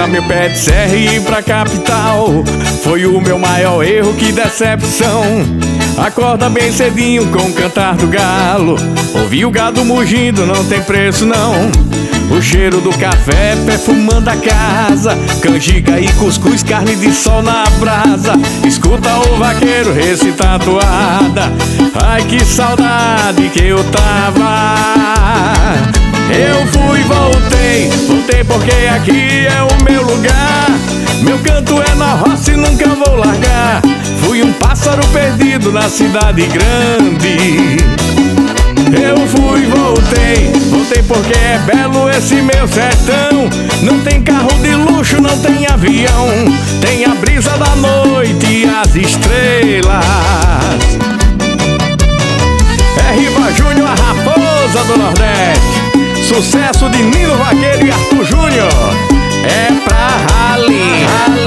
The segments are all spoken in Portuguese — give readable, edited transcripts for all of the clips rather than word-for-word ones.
Trocar meu pé de serra e ir pra capital foi o meu maior erro, que decepção. Acorda bem cedinho com o cantar do galo, ouvir o gado mugindo não tem preço não. O cheiro do café perfumando a casa, canjica e cuscuz, carne de sol na brasa. Escuta o vaqueiro recitar a toada, ai que saudade que eu tava. Eu fui, voltei porque aqui é o meu lugar. Meu canto é na roça e nunca vou largar. Fui um pássaro perdido na cidade grande. Eu fui, voltei porque é belo esse meu sertão. Não tem carro de luxo, não tem avião, tem a brisa da noite e as estrelas. É Riva Júnior, a raposa do Nordeste. Sucesso de Nino Vaqueiro e Arthur Júnior. É pra rally.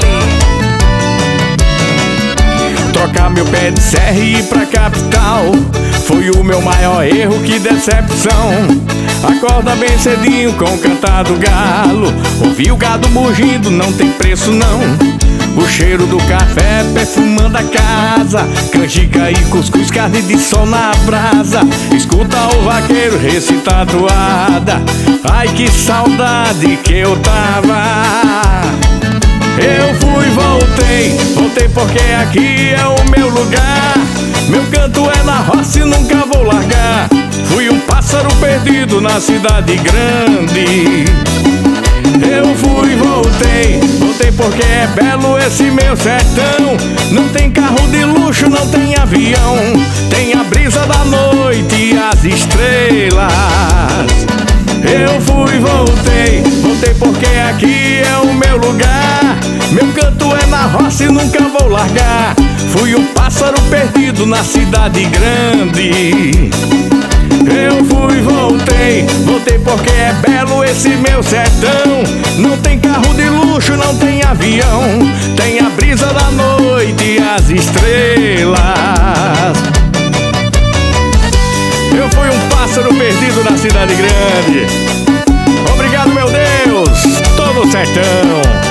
Trocar meu pé de serra e ir pra capital foi o meu maior erro, que decepção. Acorda bem cedinho com o cantar do galo, ouvir o gado mugindo não tem preço não. O cheiro do café perfumando a casa, canjica e cuscuz, carne de sol na brasa. Escuta o vaqueiro recitar a toada, ai que saudade que eu tava. Eu fui, voltei porque aqui é o meu lugar. Meu canto é na roça e nunca vou largar. Fui um pássaro perdido na cidade grande. Eu fui, voltei porque é belo esse meu sertão. Não tem carro de luxo, não tem avião, tem a brisa da noite e as estrelas. Eu fui, voltei porque aqui é o meu lugar. Meu canto é na roça e nunca vou largar. Fui um pássaro perdido na cidade grande. Eu fui, voltei porque é belo esse meu sertão. Não tem carro de luxo, não tem avião, tem a brisa da noite e as estrelas. Eu fui um pássaro perdido na cidade grande. Obrigado, meu Deus, todo o sertão.